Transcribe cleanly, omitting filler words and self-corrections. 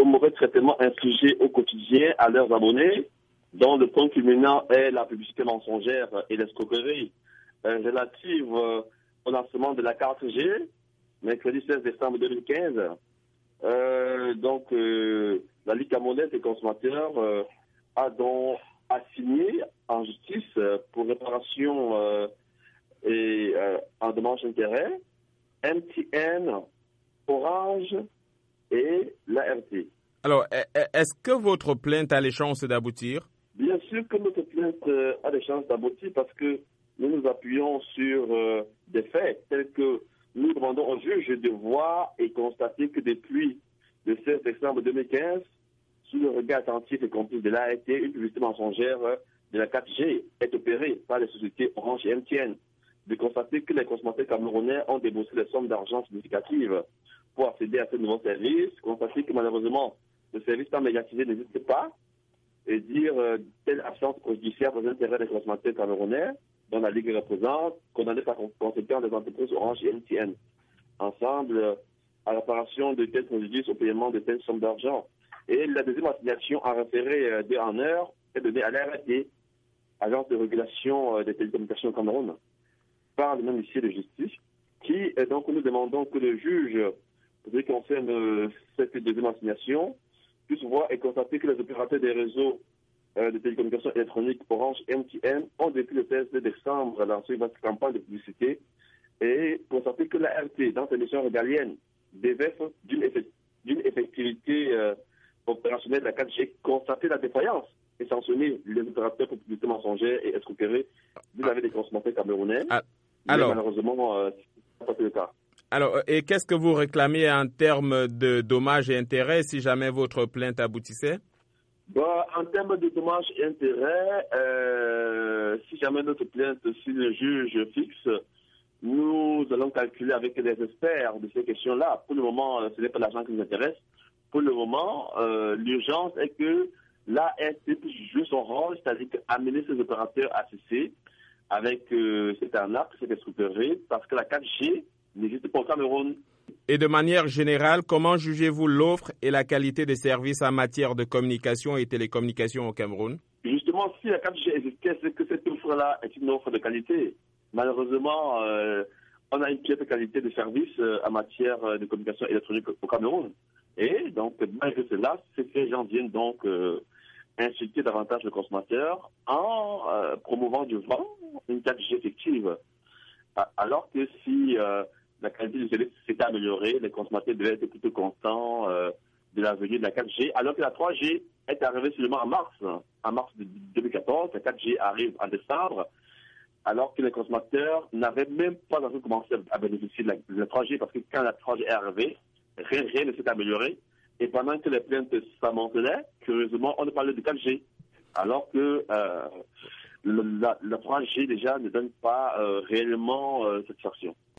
au mauvais traitement infligé au quotidien à leurs abonnés, dont le point culminant est la publicité mensongère et l'escroquerie relative au lancement de la carte G, mercredi 16 décembre 2015. La Ligue camerounaise des consommateurs a donc assigné en justice pour réparation et en dommage d'intérêt MTN, Orange et l'ART. Alors, est-ce que votre plainte a les chances d'aboutir? Bien sûr que notre plainte a des chances d'aboutir parce que nous nous appuyons sur des faits tels que nous demandons au juge de voir et constater que depuis le 16 décembre 2015, sous le regard attentif et complice de l'ART, une publicité mensongère de la 4G est opérée par les sociétés Orange et MTN. De constater que les consommateurs camerounais ont déboursé des sommes d'argent significatives pour accéder à ce nouveau service, constater que malheureusement le service pas médiatisé n'existe pas, et dire telle absence préjudiciable aux intérêts des consommateurs camerounais, dont la Ligue représente, condamner par conséquent les entreprises Orange et MTN, ensemble à la réparation de tels préjudices au paiement de telles sommes d'argent. Et la deuxième assignation à référer d'heure en heure est donnée à l'ART, Agence de régulation des télécommunications au Cameroun, par le même huissier de justice, qui donc nous demandons que le juge, pour ce qui concerne cette deuxième assignation, puisse voir et constater que les opérateurs des réseaux de télécommunications électroniques Orange et MTN ont depuis le 16 décembre lancé une campagne de publicité et constater que l'ART, dans ses missions régaliennes, déverse d'une effectivité opérationnelle de la 4G, constater la défaillance et sanctionner les opérateurs pour publicité mensongère et escroquerie vis-à-vis des consommateurs camerounais. Alors, malheureusement, ce n'est pas le cas. Alors, et qu'est-ce que vous réclamez en termes de dommages et intérêts si jamais votre plainte aboutissait? En termes de dommages et intérêts, si jamais notre plainte, si le juge fixe, nous allons calculer avec les experts de ces questions-là. Pour le moment, ce n'est pas l'argent qui nous intéresse. Pour le moment, l'urgence est que l'ART puisse jouer son rôle, c'est-à-dire amener ses opérateurs à cesser avec cette arnaque, cette escroquerie, parce que la 4G n'existe pas au Cameroun. Et de manière générale, comment jugez-vous l'offre et la qualité des services en matière de communication et télécommunication au Cameroun? Justement, si la 4G existait, c'est que cette offre-là est une offre de qualité. Malheureusement, on a une piètre qualité de service en matière de communication électronique au Cameroun. Et donc, malgré cela, ces gens viennent donc inciter davantage le consommateur en promouvant du vent une 4G effective. Alors que si la qualité du service s'était améliorée, les consommateurs devaient être plutôt contents de la venue de la 4G, alors que la 3G est arrivée seulement en mars de 2014, la 4G arrive en décembre, alors que les consommateurs n'avaient même pas encore commencé à bénéficier de la 3G, parce que quand la 3G est arrivée, rien ne s'est amélioré, et pendant que les plaintes s'amontonaient, curieusement, on ne parlait de 4G, alors que la 3G déjà ne donne pas réellement satisfaction.